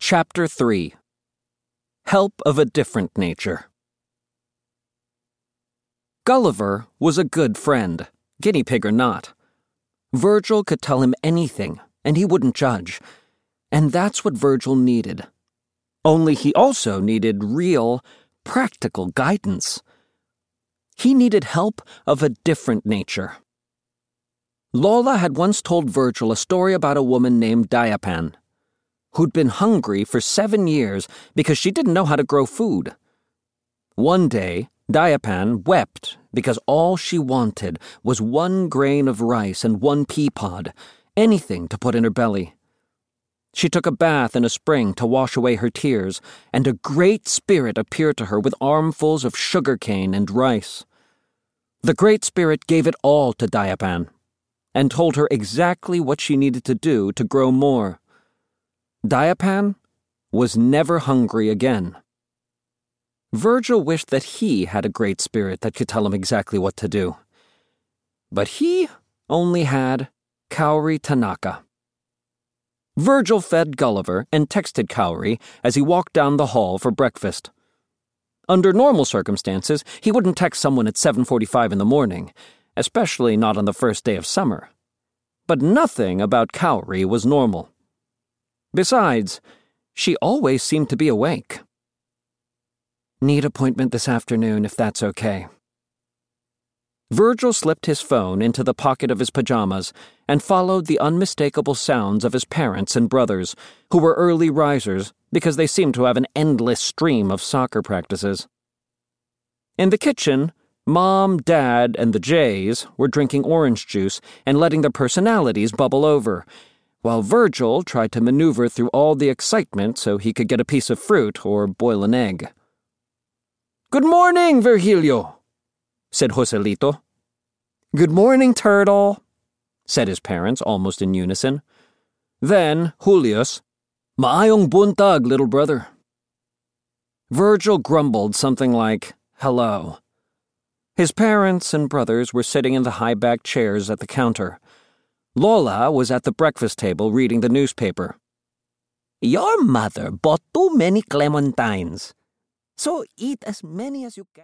Chapter 3. Help of a Different Nature. Gulliver was a good friend, guinea pig or not. Virgil could tell him anything, and he wouldn't judge. And that's what Virgil needed. Only he also needed real, practical guidance. He needed help of a different nature. Lola had once told Virgil a story about a woman named Diapan, who'd been hungry for 7 years because she didn't know how to grow food. One day, Diapan wept because all she wanted was 1 grain of rice and 1 pea pod, anything to put in her belly. She took a bath in a spring to wash away her tears, and a great spirit appeared to her with armfuls of sugar cane and rice. The great spirit gave it all to Diapan, and told her exactly what she needed to do to grow more. Diapan was never hungry again. Virgil wished that he had a great spirit that could tell him exactly what to do. But he only had Kaori Tanaka. Virgil fed Gulliver and texted Kaori as he walked down the hall for breakfast. Under normal circumstances, he wouldn't text someone at 7:45 in the morning, especially not on the first day of summer. But nothing about Kaori was normal. Besides, she always seemed to be awake. Need appointment this afternoon, if that's okay. Virgil slipped his phone into the pocket of his pajamas and followed the unmistakable sounds of his parents and brothers, who were early risers because they seemed to have an endless stream of soccer practices. In the kitchen, Mom, Dad, and the Jays were drinking orange juice and letting their personalities bubble over, while Virgil tried to maneuver through all the excitement so he could get a piece of fruit or boil an egg. "Good morning, Virgilio," said Joselito. "Good morning, Turtle," said his parents almost in unison. Then Julius, "Maayong buntag, little brother." Virgil grumbled something like, "Hello." His parents and brothers were sitting in the high-backed chairs at the counter. Lola was at the breakfast table reading the newspaper. "Your mother bought too many clementines, so eat as many as you can."